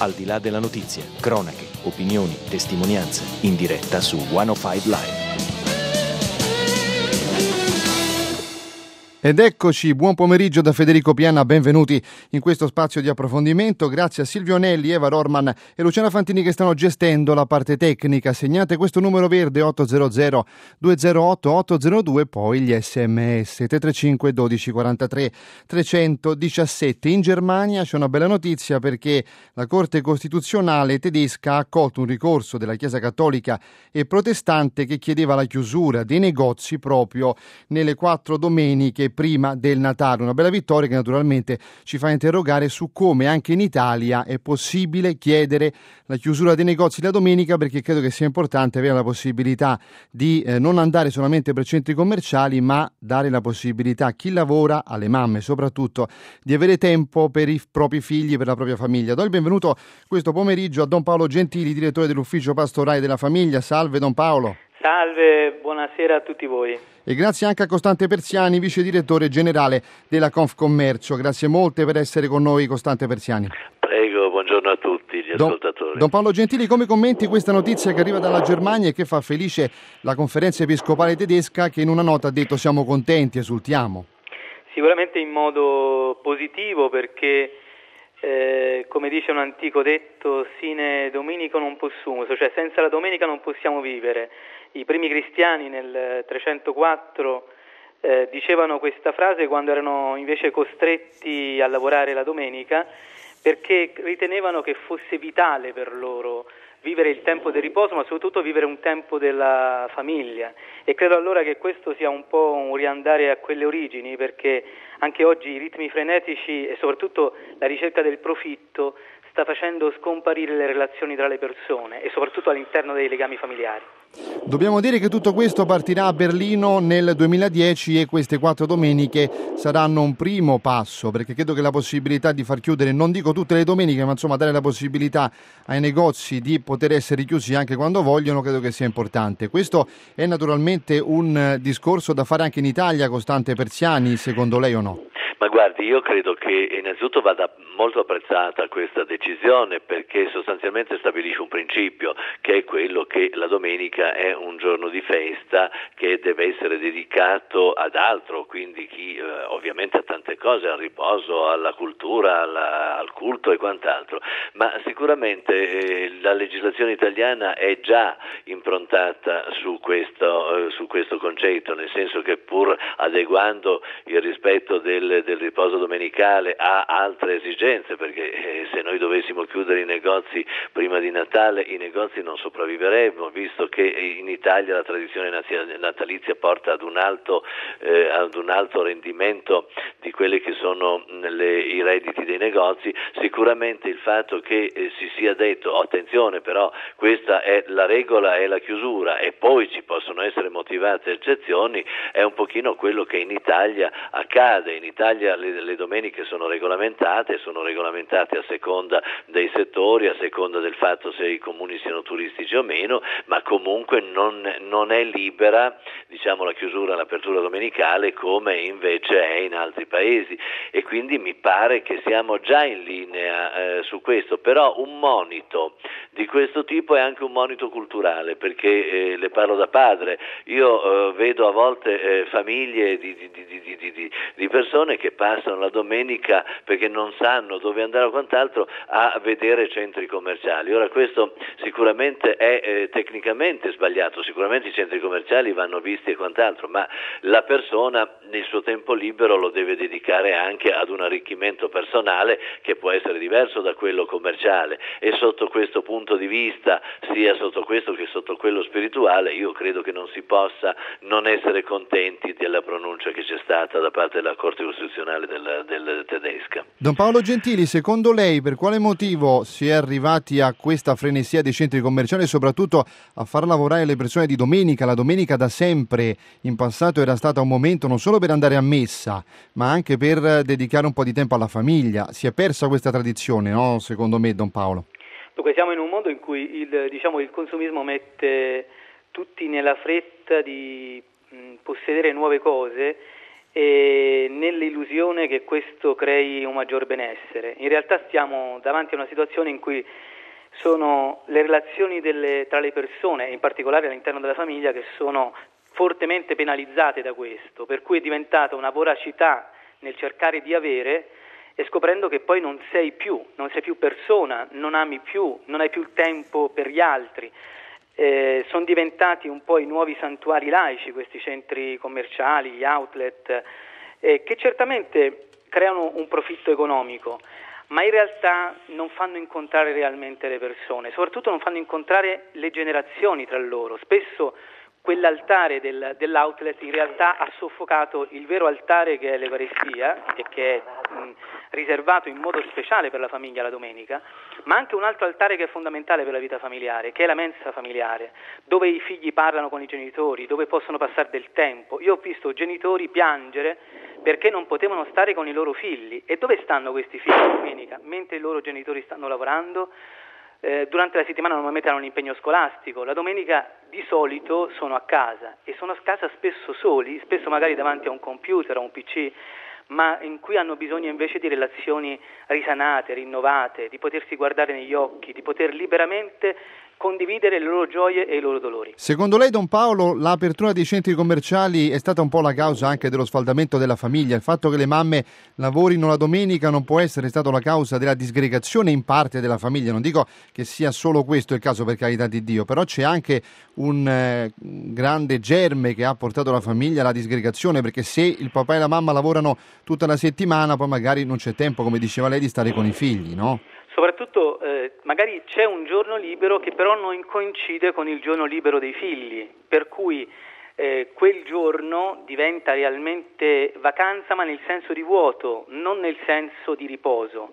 Al di là della notizia, cronache, opinioni, testimonianze, in diretta su 105 Live. Ed eccoci, buon pomeriggio da Federico Piana, benvenuti in questo spazio di approfondimento. Grazie a Silvio Anelli, Eva Rorman e Luciana Fantini che stanno gestendo la parte tecnica. Segnate questo numero verde 800 208 802, poi gli sms 335 12 43 317. In Germania c'è una bella notizia perché la Corte Costituzionale tedesca ha accolto un ricorso della Chiesa Cattolica e Protestante che chiedeva la chiusura dei negozi proprio nelle 4 domeniche prima del Natale. Una bella vittoria che naturalmente ci fa interrogare su come anche in Italia è possibile chiedere la chiusura dei negozi la domenica, perché credo che sia importante avere la possibilità di non andare solamente per centri commerciali, ma dare la possibilità a chi lavora, alle mamme soprattutto, di avere tempo per i propri figli, per la propria famiglia. Do il benvenuto questo pomeriggio a Don Paolo Gentili, direttore dell'Ufficio Pastorale della Famiglia. Salve Don Paolo. Salve, buonasera a tutti voi. E grazie anche a Costante Persiani, vice direttore generale della Confcommercio. Grazie molte per essere con noi, Costante Persiani. Prego, buongiorno a tutti gli ascoltatori. Don Paolo Gentili, come commenti questa notizia che arriva dalla Germania e che fa felice la Conferenza Episcopale Tedesca, che in una nota ha detto siamo contenti, esultiamo? Sicuramente in modo positivo perché, come dice un antico detto, sine dominico non possumus, cioè senza la domenica non possiamo vivere. I primi cristiani nel 304 dicevano questa frase quando erano invece costretti a lavorare la domenica, perché ritenevano che fosse vitale per loro vivere il tempo del riposo, ma soprattutto vivere un tempo della famiglia. E credo allora che questo sia un po' un riandare a quelle origini, perché anche oggi i ritmi frenetici e soprattutto la ricerca del profitto sta facendo scomparire le relazioni tra le persone e soprattutto all'interno dei legami familiari. Dobbiamo dire che tutto questo partirà a Berlino nel 2010 e queste 4 domeniche saranno un primo passo, perché credo che la possibilità di far chiudere, non dico tutte le domeniche, ma insomma dare la possibilità ai negozi di poter essere chiusi anche quando vogliono, credo che sia importante. Questo è naturalmente un discorso da fare anche in Italia, Costante Persiani, secondo lei o no? Ma guardi, io credo che innanzitutto vada molto apprezzata questa decisione, perché sostanzialmente stabilisce un principio, che è quello che la domenica è un giorno di festa che deve essere dedicato ad altro, quindi chi ovviamente ha tante cose, al riposo, alla cultura, al culto e quant'altro, ma sicuramente la legislazione italiana è già improntata su questo concetto, nel senso che pur adeguando il rispetto del riposo domenicale a altre esigenze, perché se noi dovessimo chiudere i negozi prima di Natale, i negozi non sopravviveremmo, visto che in Italia la tradizione natalizia porta ad un alto rendimento di quelli che sono i redditi dei negozi. Sicuramente il fatto che si sia detto attenzione, però questa è la regola, è la chiusura e poi ci possono essere motivate eccezioni, è un pochino quello che in Italia accade. In Italia le domeniche sono regolamentate a seconda dei settori, a seconda del fatto se i comuni siano turistici o meno, ma comunque non è libera, diciamo, la chiusura, l'apertura domenicale come invece è in altri paesi, e quindi mi pare che siamo già in linea su questo. Però un monito di questo tipo è anche un monito culturale, perché le parlo da padre, io vedo a volte famiglie di persone che passano la domenica perché non sanno dove andare o quant'altro a vedere centri commerciali. Ora questo sicuramente è tecnicamente sbagliato, sicuramente i centri commerciali vanno visti e quant'altro, ma la persona nel suo tempo libero lo deve dedicare anche ad un arricchimento personale che può essere diverso da quello commerciale, e sotto questo punto di vista, sia sotto questo che sotto quello spirituale, io credo che non si possa non essere contenti della pronuncia che c'è stata da parte della Corte Costituzionale del tedesca. Don Paolo Gentili, secondo lei per quale motivo si è arrivati a questa frenesia dei centri commerciali e soprattutto a far lavorare le persone di domenica? La domenica da sempre in passato era stata un momento non solo per andare a messa, ma anche per dedicare un po' di tempo alla famiglia. Si è persa questa tradizione, no? Secondo me, Don Paolo. Dunque siamo in un mondo in cui il consumismo mette tutti nella fretta di possedere nuove cose e nell'illusione che questo crei un maggior benessere. In realtà stiamo davanti a una situazione in cui sono le relazioni tra le persone, in particolare all'interno della famiglia, che sono fortemente penalizzate da questo, per cui è diventata una voracità nel cercare di avere e scoprendo che poi non sei più persona, non ami più, non hai più il tempo per gli altri. Sono diventati un po' i nuovi santuari laici questi centri commerciali, gli outlet, che certamente creano un profitto economico, ma in realtà non fanno incontrare realmente le persone, soprattutto non fanno incontrare le generazioni tra loro. Spesso quell'altare dell'outlet in realtà ha soffocato il vero altare che è l'Eucaristia e che è riservato in modo speciale per la famiglia la domenica, ma anche un altro altare che è fondamentale per la vita familiare, che è la mensa familiare, dove i figli parlano con i genitori, dove possono passare del tempo. Io ho visto genitori piangere perché non potevano stare con i loro figli. E dove stanno questi figli la domenica? Mentre i loro genitori stanno lavorando. Durante la settimana normalmente hanno un impegno scolastico, la domenica di solito sono a casa e sono a casa spesso soli, spesso magari davanti a un computer, a un PC, ma in cui hanno bisogno invece di relazioni risanate, rinnovate, di potersi guardare negli occhi, di poter liberamente condividere le loro gioie e i loro dolori. Secondo lei, Don Paolo, l'apertura dei centri commerciali è stata un po' la causa anche dello sfaldamento della famiglia? Il fatto che le mamme lavorino la domenica non può essere stato la causa della disgregazione in parte della famiglia? Non dico che sia solo questo il caso, per carità di Dio, però c'è anche un grande germe che ha portato la famiglia alla disgregazione, perché se il papà e la mamma lavorano tutta la settimana, poi magari non c'è tempo, come diceva lei, di stare con i figli, no? Soprattutto magari c'è un giorno libero che però non coincide con il giorno libero dei figli, per cui quel giorno diventa realmente vacanza, ma nel senso di vuoto, non nel senso di riposo,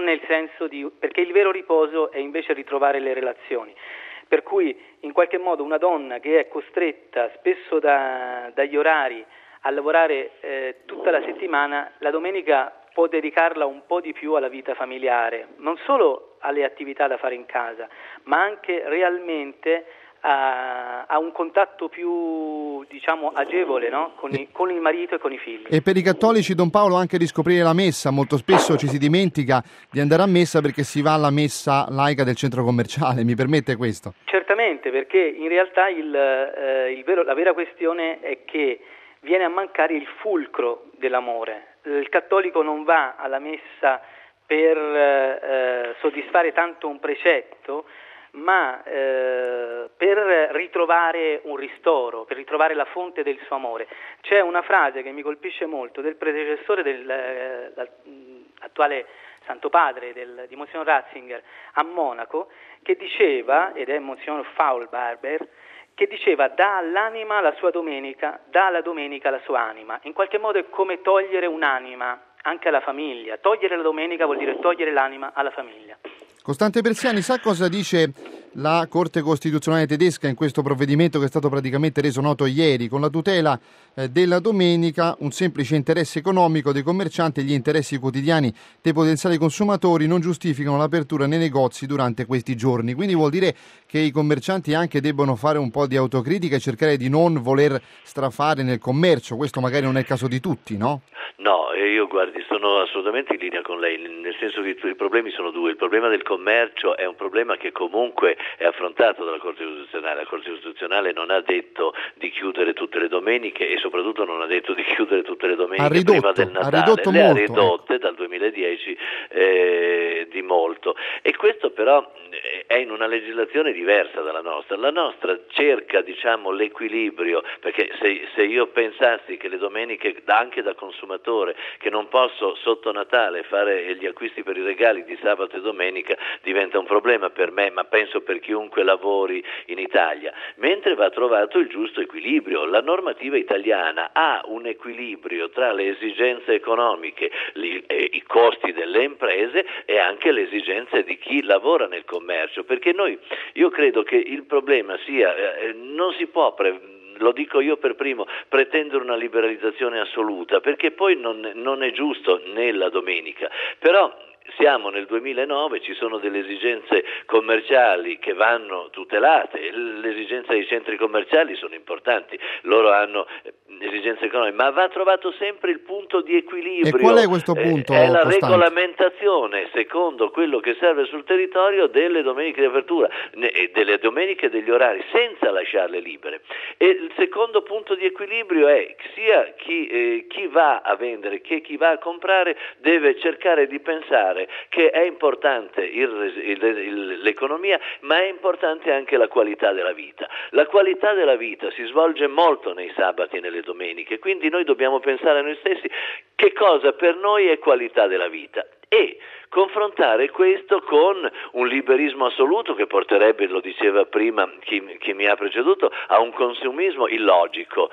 perché il vero riposo è invece ritrovare le relazioni. Per cui in qualche modo una donna che è costretta spesso dagli orari a lavorare tutta la settimana, la domenica può dedicarla un po' di più alla vita familiare, non solo alle attività da fare in casa, ma anche realmente a un contatto più, agevole, no? con il marito e con i figli. E per i cattolici, Don Paolo, anche riscoprire la messa. Molto spesso ci si dimentica di andare a messa perché si va alla messa laica del centro commerciale, mi permette questo? Certamente, perché in realtà la vera questione è che viene a mancare il fulcro dell'amore. Il cattolico non va alla messa per soddisfare tanto un precetto, ma per ritrovare un ristoro, per ritrovare la fonte del suo amore. C'è una frase che mi colpisce molto del predecessore dell'attuale Santo Padre di Monsignor Ratzinger a Monaco, che diceva, ed è Monsignor Faulbarber, che diceva: dà all'anima la sua domenica, dà alla domenica la sua anima. In qualche modo è come togliere un'anima anche alla famiglia. Togliere la domenica vuol dire togliere l'anima alla famiglia. Costante Persiani, sa cosa dice la Corte Costituzionale tedesca in questo provvedimento che è stato praticamente reso noto ieri? Con la tutela della domenica, un semplice interesse economico dei commercianti e gli interessi quotidiani dei potenziali consumatori non giustificano l'apertura nei negozi durante questi giorni. Quindi vuol dire che i commercianti anche debbono fare un po' di autocritica e cercare di non voler strafare nel commercio. Questo magari non è il caso di tutti, no? No, io guardi, sono assolutamente in linea con lei, nel senso che i problemi sono due. Il problema del commercio è un problema che comunque è affrontato dalla Corte Costituzionale. La Corte Costituzionale non ha detto di chiudere tutte le domeniche e soprattutto non ha detto di chiudere tutte le domeniche prima del Natale. Ha ridotte dal 2010 di molto, e questo però è in una legislazione diversa dalla nostra. La nostra cerca, l'equilibrio, perché se io pensassi che le domeniche anche da consumatore, che non posso sotto Natale fare gli acquisti per i regali di sabato e domenica, diventa un problema per me, ma penso per chiunque lavori in Italia, mentre va trovato il giusto equilibrio. La normativa italiana ha un equilibrio tra le esigenze economiche, i costi delle imprese e anche le esigenze di chi lavora nel commercio, perché io credo che il problema sia, non si può lo dico io per primo, pretendere una liberalizzazione assoluta, perché poi non è giusto nella domenica. Però siamo nel 2009, ci sono delle esigenze commerciali che vanno tutelate, le esigenze dei centri commerciali sono importanti, loro hanno esigenze economiche, ma va trovato sempre il punto di equilibrio. E qual è questo punto? È la costante? Regolamentazione, secondo quello che serve sul territorio, delle domeniche di apertura, delle domeniche degli orari, senza lasciarle libere. E il secondo punto di equilibrio è sia chi va a vendere che chi va a comprare deve cercare di pensare che è importante l'economia, ma è importante anche la qualità della vita. La qualità della vita si svolge molto nei sabati e nelle domeniche, quindi noi dobbiamo pensare a noi stessi che cosa per noi è qualità della vita e confrontare questo con un liberismo assoluto che porterebbe, lo diceva prima chi mi ha preceduto, a un consumismo illogico,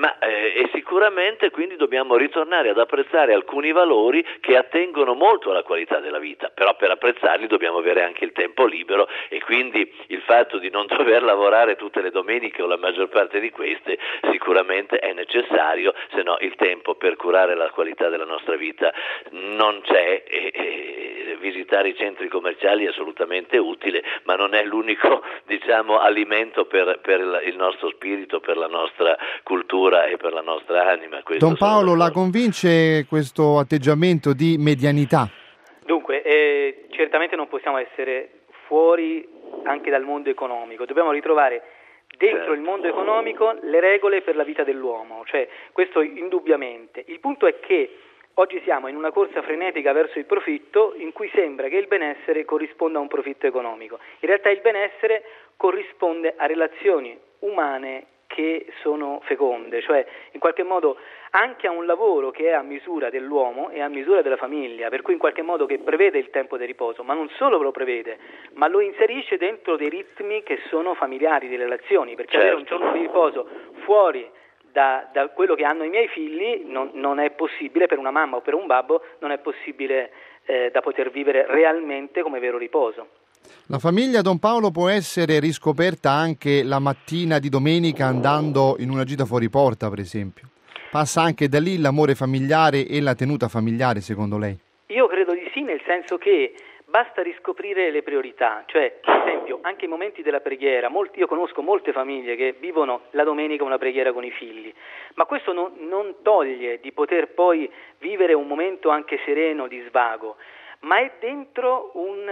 e sicuramente quindi dobbiamo ritornare ad apprezzare alcuni valori che attengono molto alla qualità della vita, però per apprezzarli dobbiamo avere anche il tempo libero e quindi il fatto di non dover lavorare tutte le domeniche o la maggior parte di queste sicuramente è necessario, se no il tempo per curare la qualità della nostra vita non c'è e visitare i centri commerciali è assolutamente utile, ma non è l'unico, alimento per il nostro spirito, per la nostra cultura e per la nostra anima. Don Paolo, la convince questo atteggiamento di medianità? Dunque, certamente non possiamo essere fuori anche dal mondo economico, dobbiamo ritrovare dentro il mondo economico le regole per la vita dell'uomo, cioè questo indubbiamente. Il punto è che oggi siamo in una corsa frenetica verso il profitto in cui sembra che il benessere corrisponda a un profitto economico. In realtà il benessere corrisponde a relazioni umane che sono feconde, cioè in qualche modo anche a un lavoro che è a misura dell'uomo e a misura della famiglia, per cui in qualche modo che prevede il tempo di riposo, ma non solo lo prevede, ma lo inserisce dentro dei ritmi che sono familiari, delle relazioni, perché avere un giorno di riposo fuori da quello che hanno i miei figli non è possibile, per una mamma o per un babbo non è possibile da poter vivere realmente come vero riposo. La famiglia, Don Paolo, può essere riscoperta anche la mattina di domenica andando in una gita fuori porta, per esempio. Passa anche da lì l'amore familiare e la tenuta familiare, secondo lei? Io credo di sì, nel senso che basta riscoprire le priorità, cioè per esempio anche i momenti della preghiera. Io conosco molte famiglie che vivono la domenica una preghiera con i figli, ma questo non toglie di poter poi vivere un momento anche sereno di svago, ma è dentro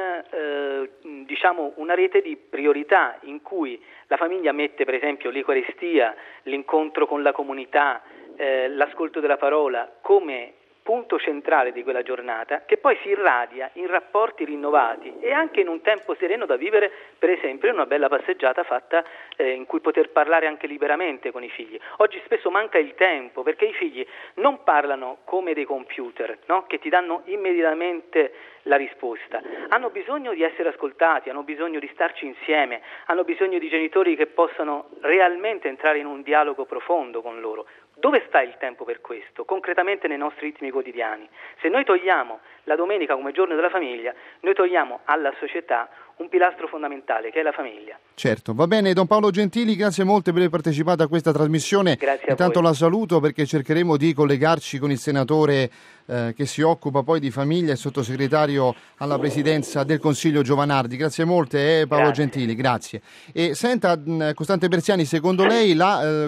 una rete di priorità in cui la famiglia mette per esempio l'Eucaristia, l'incontro con la comunità, l'ascolto della parola come punto centrale di quella giornata, che poi si irradia in rapporti rinnovati e anche in un tempo sereno da vivere, per esempio in una bella passeggiata fatta in cui poter parlare anche liberamente con i figli. Oggi spesso manca il tempo perché i figli non parlano come dei computer, no? Che ti danno immediatamente la risposta. Hanno bisogno di essere ascoltati, hanno bisogno di starci insieme, hanno bisogno di genitori che possano realmente entrare in un dialogo profondo con loro. Dove sta il tempo per questo? Concretamente nei nostri ritmi quotidiani. Se noi togliamo la domenica come giorno della famiglia, noi togliamo alla società un pilastro fondamentale che è la famiglia. Certo, va bene. Don Paolo Gentili, grazie molte per aver partecipato a questa trasmissione. Grazie a Intanto voi. la saluto perché cercheremo di collegarci con il senatore che si occupa poi di famiglia e sottosegretario alla presidenza del Consiglio Giovanardi. Grazie molte Paolo Grazie. Gentili, grazie. E senta, Costante Berziani, secondo lei la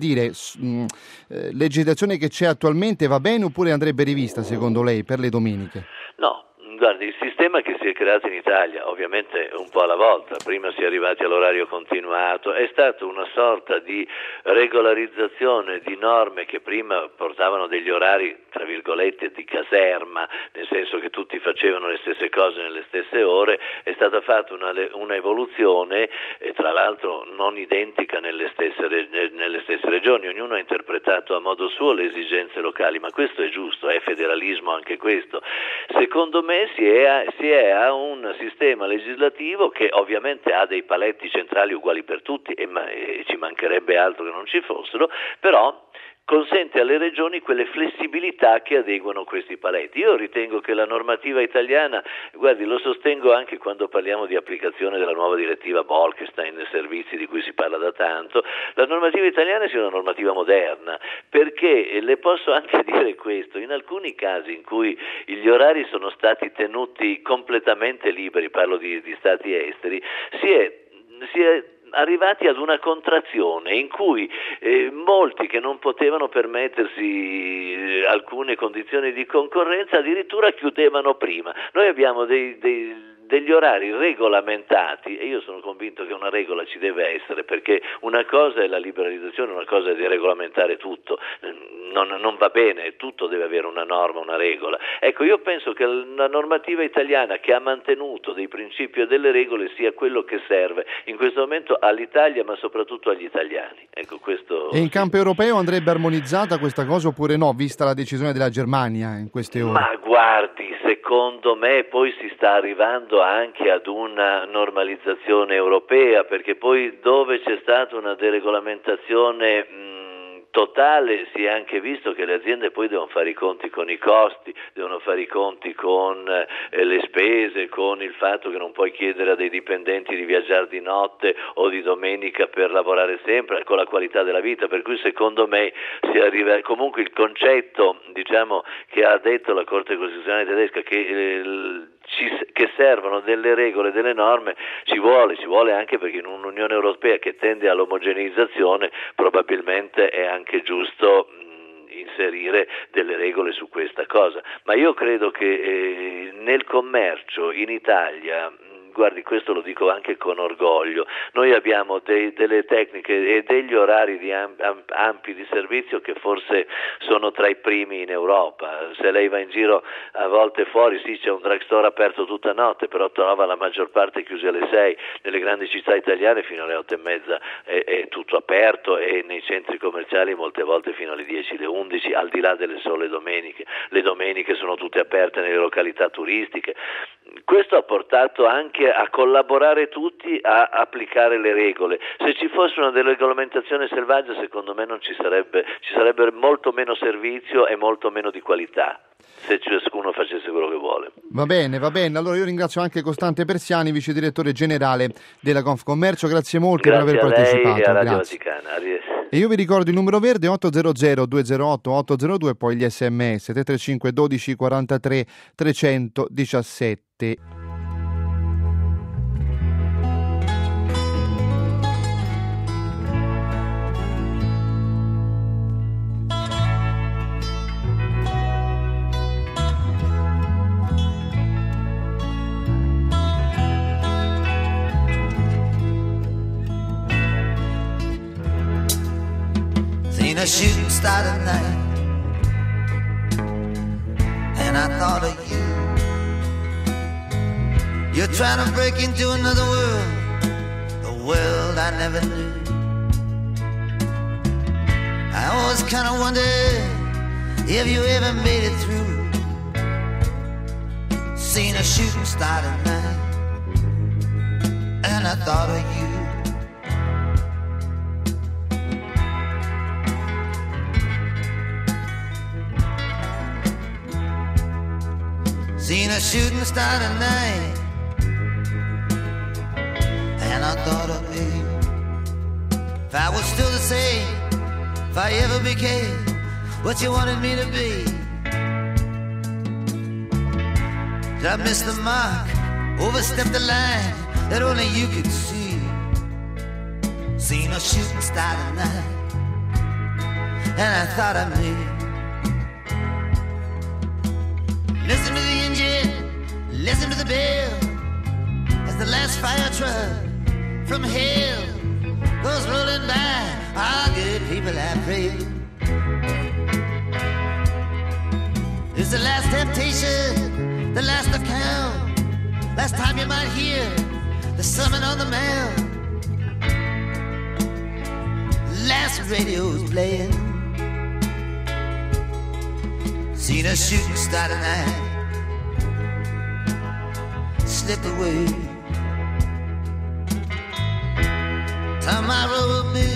legislazione che c'è attualmente va bene oppure andrebbe rivista secondo lei per le domeniche? No. Guardi, il sistema che si è creato in Italia, ovviamente un po' alla volta, prima si è arrivati all'orario continuato, è stata una sorta di regolarizzazione di norme che prima portavano degli orari, tra virgolette, di caserma, nel senso che tutti facevano le stesse cose nelle stesse ore. È stata fatta una evoluzione, tra l'altro non identica nelle stesse regioni, ognuno ha interpretato a modo suo le esigenze locali, ma questo è giusto, è federalismo anche questo. Secondo me si è a un sistema legislativo che ovviamente ha dei paletti centrali uguali per tutti e ci mancherebbe altro che non ci fossero, però consente alle regioni quelle flessibilità che adeguano questi paletti. Io ritengo che la normativa italiana, guardi, lo sostengo anche quando parliamo di applicazione della nuova direttiva Bolkestein, servizi di cui si parla da tanto, la normativa italiana sia una normativa moderna, perché le posso anche dire questo, in alcuni casi in cui gli orari sono stati tenuti completamente liberi, parlo di stati esteri, si è arrivati ad una contrazione in cui molti che non potevano permettersi alcune condizioni di concorrenza addirittura chiudevano prima. Noi abbiamo degli orari regolamentati e io sono convinto che una regola ci deve essere, perché una cosa è la liberalizzazione, una cosa è di regolamentare tutto, non va bene, tutto deve avere una norma, una regola. Ecco, io penso che la normativa italiana, che ha mantenuto dei principi e delle regole, sia quello che serve in questo momento all'Italia, ma soprattutto agli italiani. Ecco, questo. E in campo europeo andrebbe armonizzata questa cosa oppure no, vista la decisione della Germania in queste ore? Ma guardi, secondo me poi si sta arrivando anche ad una normalizzazione europea, perché poi dove c'è stata una deregolamentazione totale si è anche visto che le aziende poi devono fare i conti con i costi, devono fare i conti con le spese, con il fatto che non puoi chiedere a dei dipendenti di viaggiare di notte o di domenica per lavorare sempre, con la qualità della vita, per cui secondo me si arriva, comunque il concetto, diciamo, che ha detto la Corte Costituzionale tedesca, che servono delle regole, delle norme, ci vuole anche perché in un'Unione Europea che tende all'omogeneizzazione probabilmente è anche giusto inserire delle regole su questa cosa. Ma io credo che nel commercio in Italia, guardi, questo lo dico anche con orgoglio, noi abbiamo delle tecniche e degli orari ampi di servizio che forse sono tra i primi in Europa. Se lei va in giro a volte fuori, sì, c'è un drugstore aperto tutta notte, però trova la maggior parte chiusi alle 6, nelle grandi città italiane fino alle 8:30 è tutto aperto, e nei centri commerciali molte volte fino alle 10, le 11, al di là delle sole domeniche. Le domeniche sono tutte aperte nelle località turistiche. Questo ha portato anche a collaborare tutti a applicare le regole. Se ci fosse una deregolamentazione selvaggia, secondo me ci sarebbe molto meno servizio e molto meno di qualità, se ciascuno facesse quello che vuole. Va bene. Allora io ringrazio anche Costante Persiani, vice direttore generale della Confcommercio. Grazie molto per aver partecipato. Grazie a lei e a Radio Vaticana. E io vi ricordo il numero verde 800 208 802, poi gli sms 335 12 43 317. Seen a shooting star tonight, and I thought of you. You're trying to break into another world, a world I never knew. I always kind of wondered if you ever made it through. Seen a shooting star tonight, and I thought of you. Seen a shooting star tonight, and I thought of me. If I was still the same, if I ever became what you wanted me to be. Did I miss the mark, overstep the line that only you could see? Seen a shooting star tonight, and I thought of me. Listen to the engine, listen to the bell, as the last fire truck from hell goes rolling by. Our good people, I pray. It's the last temptation, the last account, last time you might hear the sermon on the mount. Last radio's playing. Seen a shooting star tonight slip away. Tomorrow will be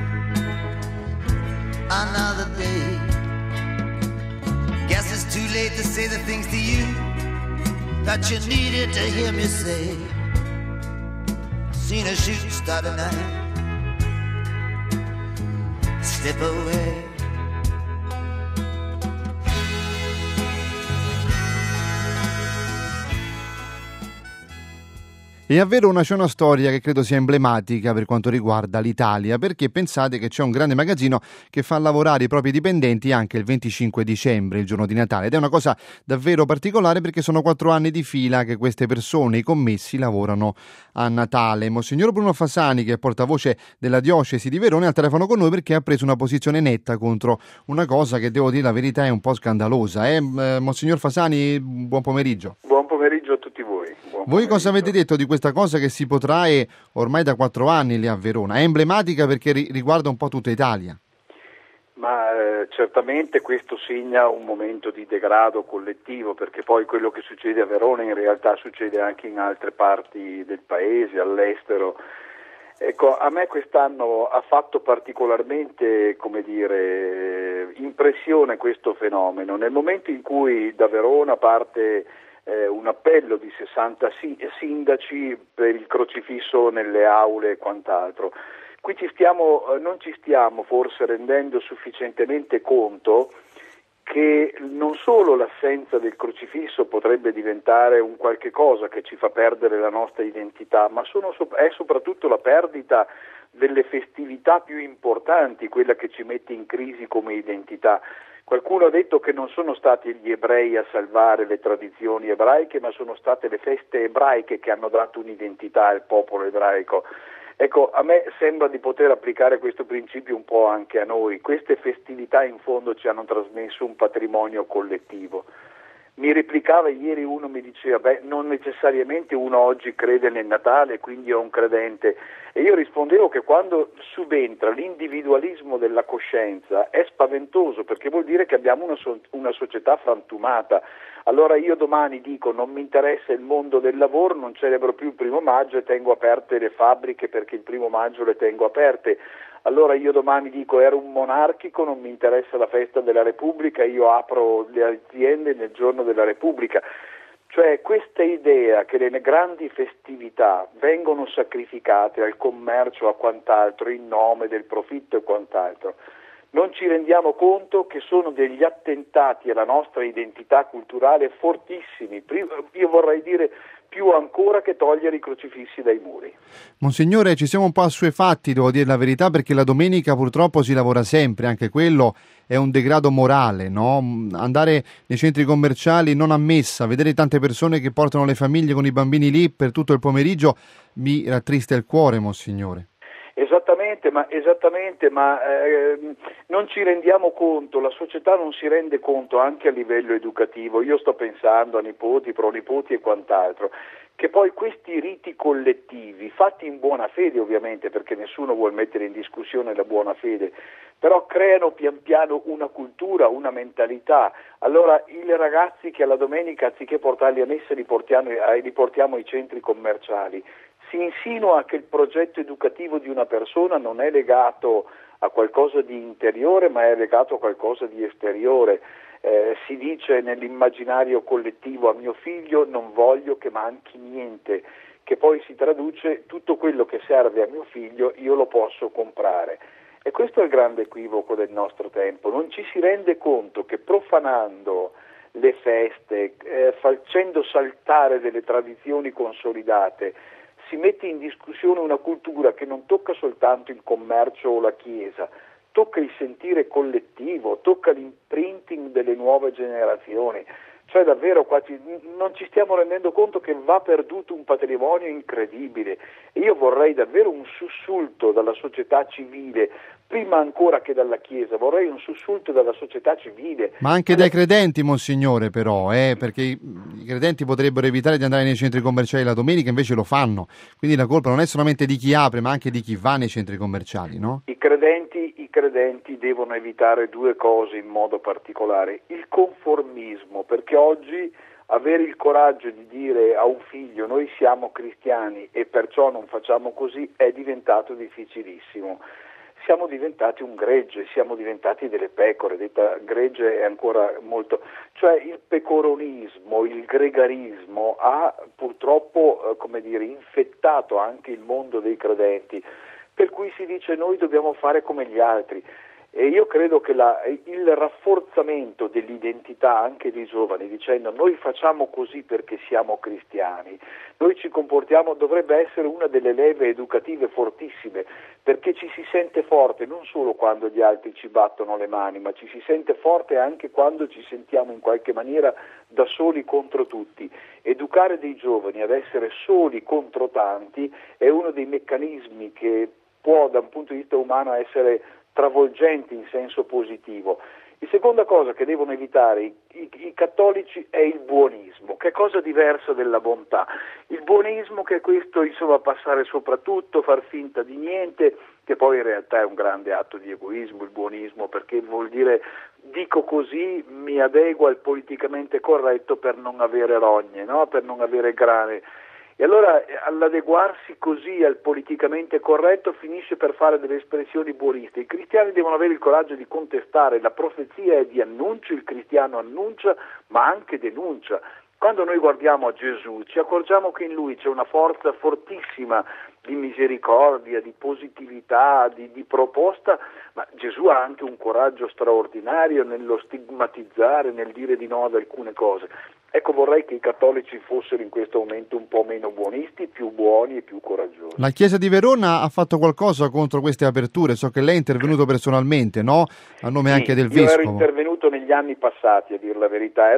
another day. Guess it's too late to say the things to you that you needed to hear me say. Seen a shooting star tonight slip away. E a Verona c'è una storia che credo sia emblematica per quanto riguarda l'Italia, perché pensate che c'è un grande magazzino che fa lavorare i propri dipendenti anche il 25 dicembre, il giorno di Natale, ed è una cosa davvero particolare perché sono 4 anni di fila che queste persone, i commessi, lavorano a Natale. Monsignor Bruno Fasani, che è portavoce della diocesi di Verona, è al telefono con noi perché ha preso una posizione netta contro una cosa che, devo dire la verità, è un po' scandalosa. Monsignor Fasani, buon pomeriggio. Buon pomeriggio a tutti voi. Voi cosa avete detto di questa cosa che si protrae ormai da 4 anni lì a Verona? È emblematica perché riguarda un po' tutta Italia. Ma certamente questo segna un momento di degrado collettivo, perché poi quello che succede a Verona in realtà succede anche in altre parti del paese, all'estero. Ecco, a me quest'anno ha fatto particolarmente, impressione questo fenomeno. Nel momento in cui da Verona parte un appello di 60 sindaci per il crocifisso nelle aule e quant'altro. Qui non ci stiamo forse rendendo sufficientemente conto che non solo l'assenza del crocifisso potrebbe diventare un qualche cosa che ci fa perdere la nostra identità, ma è soprattutto la perdita delle festività più importanti, quella che ci mette in crisi come identità. Qualcuno ha detto che non sono stati gli ebrei a salvare le tradizioni ebraiche, ma sono state le feste ebraiche che hanno dato un'identità al popolo ebraico. Ecco, a me sembra di poter applicare questo principio un po' anche a noi. Queste festività in fondo ci hanno trasmesso un patrimonio collettivo. Mi replicava ieri uno, mi diceva, non necessariamente uno oggi crede nel Natale, quindi è un credente. E io rispondevo che quando subentra l'individualismo della coscienza è spaventoso, perché vuol dire che abbiamo una società frantumata. Allora io domani dico non mi interessa il mondo del lavoro, non celebro più il 1° maggio e tengo aperte le fabbriche perché il 1° maggio le tengo aperte. Allora io domani dico ero un monarchico, non mi interessa la festa della Repubblica, io apro le aziende nel giorno della Repubblica. Cioè questa idea che le grandi festività vengono sacrificate al commercio, a quant'altro, in nome del profitto e quant'altro, non ci rendiamo conto che sono degli attentati alla nostra identità culturale fortissimi. Io vorrei dire più ancora che togliere i crocifissi dai muri. Monsignore, ci siamo un po' assuefatti, devo dire la verità, perché la domenica purtroppo si lavora sempre, anche quello è un degrado morale, no? Andare nei centri commerciali non ammessa, vedere tante persone che portano le famiglie con i bambini lì per tutto il pomeriggio mi rattrista il cuore, Monsignore. Esattamente, ma non ci rendiamo conto, la società non si rende conto anche a livello educativo. Io sto pensando a nipoti, pronipoti e quant'altro, che poi questi riti collettivi, fatti in buona fede ovviamente, perché nessuno vuol mettere in discussione la buona fede, però creano pian piano una cultura, una mentalità. Allora i ragazzi che alla domenica anziché portarli a messa li portiamo ai centri commerciali, si insinua che il progetto educativo di una persona non è legato a qualcosa di interiore, ma è legato a qualcosa di esteriore. Si dice nell'immaginario collettivo a mio figlio non voglio che manchi niente, che poi si traduce tutto quello che serve a mio figlio io lo posso comprare. E questo è il grande equivoco del nostro tempo. Non ci si rende conto che profanando le feste, facendo saltare delle tradizioni consolidate, si mette in discussione una cultura che non tocca soltanto il commercio o la chiesa, tocca il sentire collettivo, tocca l'imprinting delle nuove generazioni. Cioè davvero qua non ci stiamo rendendo conto che va perduto un patrimonio incredibile. E io vorrei davvero un sussulto dalla società civile, prima ancora che dalla Chiesa, vorrei un sussulto dalla società civile. Ma anche dai credenti, Monsignore, però, perché i credenti potrebbero evitare di andare nei centri commerciali la domenica, invece lo fanno. Quindi la colpa non è solamente di chi apre, ma anche di chi va nei centri commerciali, no? I credenti devono evitare 2 cose in modo particolare. Il conformismo, perché oggi avere il coraggio di dire a un figlio noi siamo cristiani e perciò non facciamo così è diventato difficilissimo. Siamo diventati un gregge, siamo diventati delle pecore, detta gregge è ancora molto, cioè il pecoronismo, il gregarismo ha purtroppo infettato anche il mondo dei credenti, per cui si dice noi dobbiamo fare come gli altri. E io credo che il rafforzamento dell'identità anche dei giovani, dicendo noi facciamo così perché siamo cristiani, noi ci comportiamo, dovrebbe essere una delle leve educative fortissime, perché ci si sente forte non solo quando gli altri ci battono le mani, ma ci si sente forte anche quando ci sentiamo in qualche maniera da soli contro tutti. Educare dei giovani ad essere soli contro tanti è uno dei meccanismi che può da un punto di vista umano essere travolgenti in senso positivo. La seconda cosa che devono evitare i cattolici è il buonismo, che è cosa diversa della bontà. Il buonismo, che è questo, passare sopra tutto, far finta di niente, che poi in realtà è un grande atto di egoismo, il buonismo, perché vuol dire dico così, mi adeguo al politicamente corretto per non avere rogne, no? Per non avere grane. E allora all'adeguarsi così al politicamente corretto finisce per fare delle espressioni buoniste. I cristiani devono avere il coraggio di contestare, la profezia è di annuncio, il cristiano annuncia ma anche denuncia. Quando noi guardiamo a Gesù ci accorgiamo che in lui c'è una forza fortissima di misericordia, di positività, di proposta, ma Gesù ha anche un coraggio straordinario nello stigmatizzare, nel dire di no ad alcune cose. Ecco, vorrei che i cattolici fossero in questo momento un po' meno buonisti, più buoni e più coraggiosi. La Chiesa di Verona ha fatto qualcosa contro queste aperture? So che lei è intervenuto personalmente, no? A nome anche del Vescovo. Io ero intervenuto negli anni passati, a dir la verità,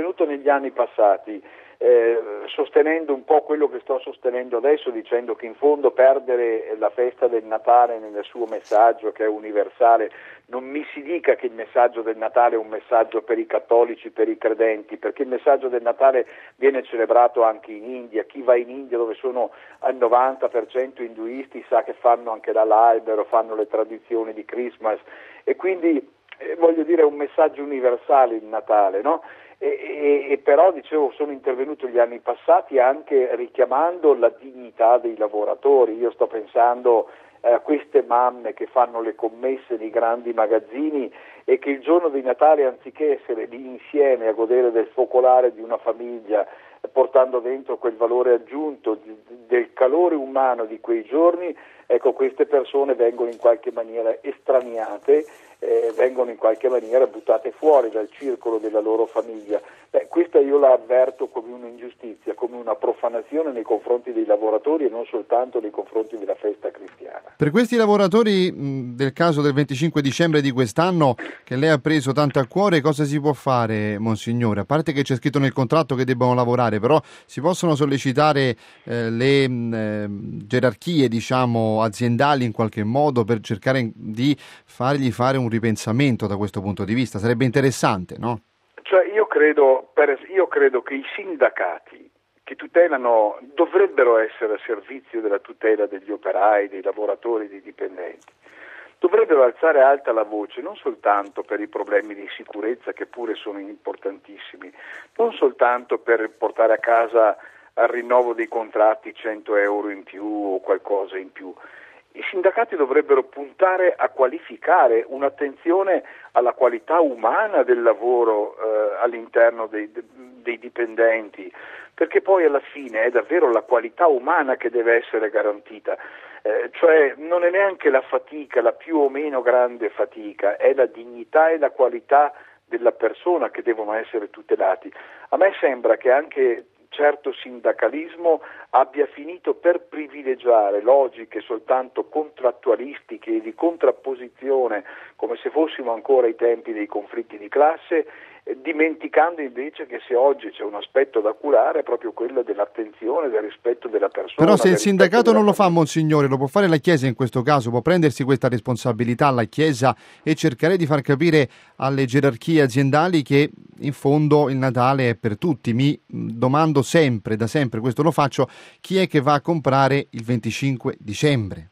sostenendo un po' quello che sto sostenendo adesso, dicendo che in fondo perdere la festa del Natale nel suo messaggio, che è universale, non mi si dica che il messaggio del Natale è un messaggio per i cattolici, per i credenti, perché il messaggio del Natale viene celebrato anche in India. Chi va in India, dove sono al 90% induisti, sa che fanno anche là l'albero, fanno le tradizioni di Christmas, e quindi voglio dire è un messaggio universale il Natale, no? E però, dicevo, sono intervenuto negli anni passati anche richiamando la dignità dei lavoratori. Io sto pensando a queste mamme che fanno le commesse nei grandi magazzini e che il giorno di Natale, anziché essere lì insieme a godere del focolare di una famiglia, portando dentro quel valore aggiunto del calore umano di quei giorni, ecco, queste persone vengono in qualche maniera estraniate, vengono in qualche maniera buttate fuori dal circolo della loro famiglia. Questa io la avverto come un'ingiustizia, come una profanazione nei confronti dei lavoratori e non soltanto nei confronti della festa cristiana. Per questi lavoratori del caso del 25 dicembre di quest'anno, che lei ha preso tanto a cuore, cosa si può fare, Monsignore? A parte che c'è scritto nel contratto che debbano lavorare, però si possono sollecitare le gerarchie, diciamo, aziendali in qualche modo per cercare di fargli fare un ripensamento da questo punto di vista? Sarebbe interessante, no? Cioè io credo che i sindacati che tutelano dovrebbero essere a servizio della tutela degli operai, dei lavoratori, dei dipendenti. Dovrebbero alzare alta la voce non soltanto per i problemi di sicurezza, che pure sono importantissimi, non soltanto per portare a casa al rinnovo dei contratti 100 euro in più o qualcosa in più. I sindacati dovrebbero puntare a qualificare un'attenzione alla qualità umana del lavoro all'interno dei dipendenti, perché poi alla fine è davvero la qualità umana che deve essere garantita, cioè non è neanche la fatica, la più o meno grande fatica, è la dignità e la qualità della persona che devono essere tutelati. A me sembra che anche certo sindacalismo abbia finito per privilegiare logiche soltanto contrattualistiche e di contrapposizione, come se fossimo ancora ai tempi dei conflitti di classe, dimenticando invece che se oggi c'è un aspetto da curare è proprio quello dell'attenzione, del rispetto della persona. Però se il sindacato non lo fa, Monsignore, lo può fare la Chiesa in questo caso? Può prendersi questa responsabilità la Chiesa e cercare di far capire alle gerarchie aziendali che in fondo il Natale è per tutti? Mi domando sempre, da sempre, questo lo faccio, chi è che va a comprare il 25 dicembre?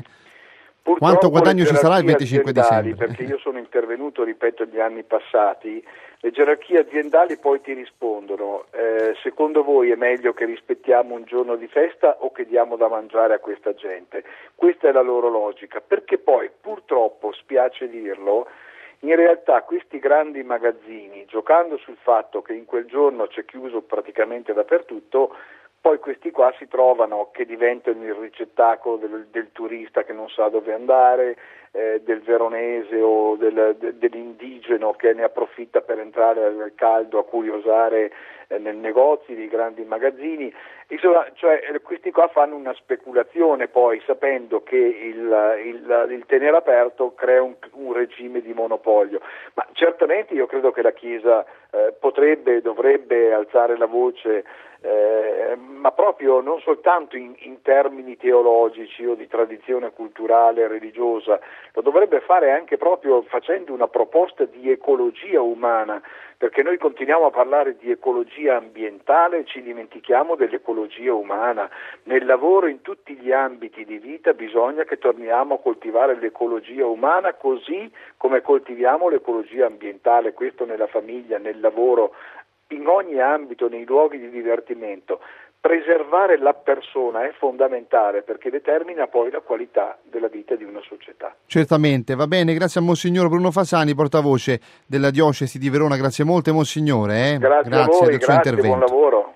Quanto guadagno ci sarà il 25 dicembre? Perché io sono intervenuto, ripeto, negli anni passati, le gerarchie aziendali poi ti rispondono, secondo voi è meglio che rispettiamo un giorno di festa o che diamo da mangiare a questa gente? Questa è la loro logica, perché poi purtroppo, spiace dirlo, in realtà questi grandi magazzini, giocando sul fatto che in quel giorno c'è chiuso praticamente dappertutto, poi questi qua si trovano che diventano il ricettacolo del turista che non sa dove andare, del veronese o dell'indigeno che ne approfitta per entrare al caldo a curiosare nei negozi, nei grandi magazzini. Insomma, cioè, questi qua fanno una speculazione poi sapendo che il tenere aperto crea un regime di monopolio, ma certamente io credo che la Chiesa potrebbe e dovrebbe alzare la voce, ma proprio non soltanto in termini teologici o di tradizione culturale e religiosa, lo dovrebbe fare anche proprio facendo una proposta di ecologia umana, perché noi continuiamo a parlare di ecologia ambientale e ci dimentichiamo dell'ecologia umana. Nel lavoro, in tutti gli ambiti di vita, bisogna che torniamo a coltivare l'ecologia umana così come coltiviamo l'ecologia ambientale, questo nella famiglia, nel lavoro, in ogni ambito, nei luoghi di divertimento. Preservare la persona è fondamentale perché determina poi la qualità della vita di una società. Certamente, va bene, grazie a Monsignor Bruno Fasani, portavoce della Diocesi di Verona, grazie molte Monsignore. Grazie a voi, del suo intervento. Buon lavoro.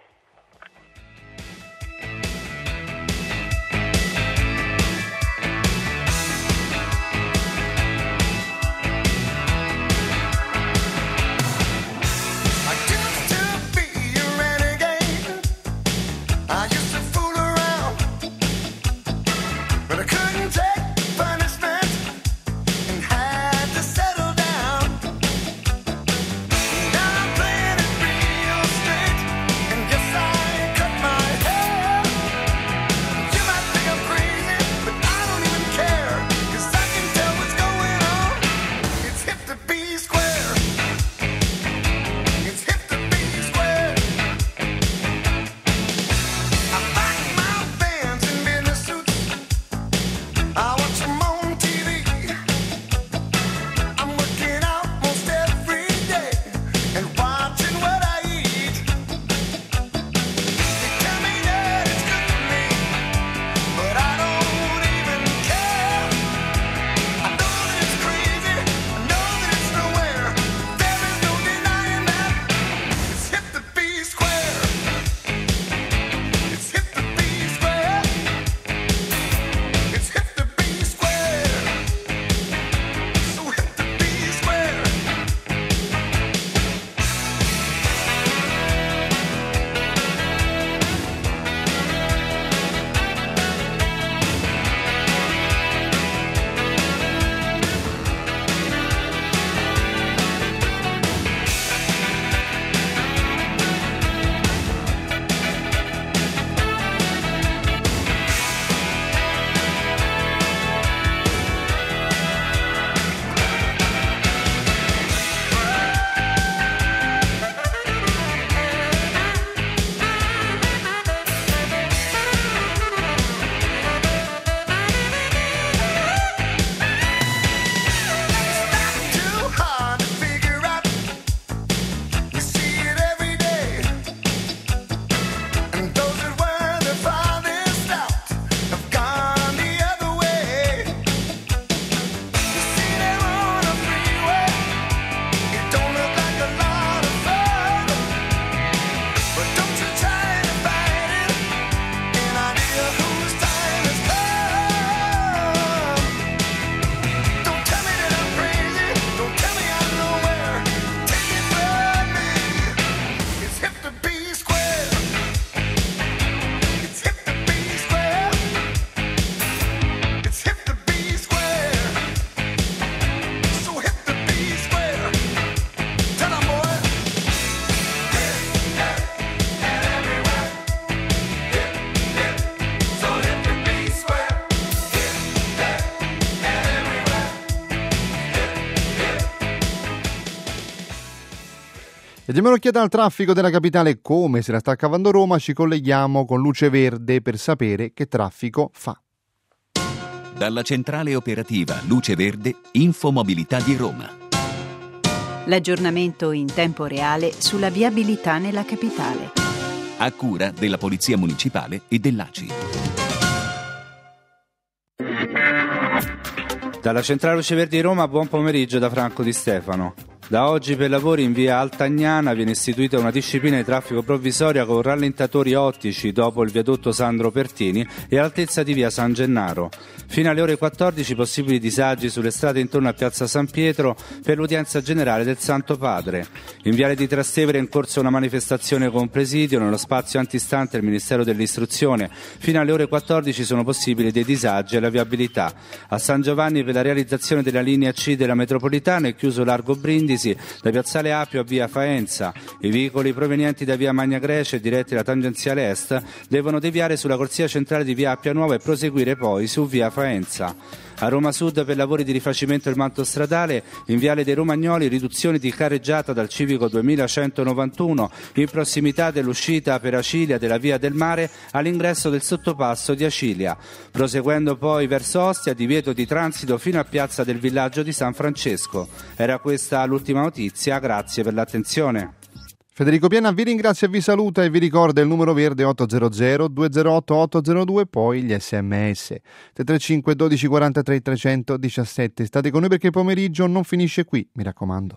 E diamo un'occhiata al traffico della capitale, come se la sta cavando Roma. Ci colleghiamo con Luce Verde per sapere che traffico fa. Dalla centrale operativa Luce Verde, Infomobilità di Roma. L'aggiornamento in tempo reale sulla viabilità nella capitale. A cura della Polizia Municipale e dell'ACI. Dalla centrale Luce Verde di Roma, buon pomeriggio da Franco Di Stefano. Da oggi per lavori in via Altagnana viene istituita una disciplina di traffico provvisoria con rallentatori ottici dopo il viadotto Sandro Pertini e all'altezza di via San Gennaro. Fino alle ore 14 possibili disagi sulle strade intorno a piazza San Pietro per l'udienza generale del Santo Padre. In viale di Trastevere è in corso una manifestazione con presidio nello spazio antistante il Ministero dell'Istruzione. Fino alle ore 14 sono possibili dei disagi alla viabilità. A San Giovanni per la realizzazione della linea C della metropolitana è chiuso largo Brindisi da piazzale Appio a via Faenza. I veicoli provenienti da via Magna Grecia e diretti alla tangenziale est devono deviare sulla corsia centrale di via Appia Nuova e proseguire poi su via Faenza. A Roma Sud per lavori di rifacimento del manto stradale in viale dei Romagnoli riduzioni di carreggiata dal civico 2191 in prossimità dell'uscita per Acilia della via del Mare all'ingresso del sottopasso di Acilia. Proseguendo poi verso Ostia divieto di transito fino a piazza del villaggio di San Francesco. Era questa l'ultima notizia, grazie per l'attenzione. Federico Piana vi ringrazia e vi saluta e vi ricorda il numero verde 800 208 802, poi gli sms 335 12 43 317. State con noi perché il pomeriggio non finisce qui, mi raccomando.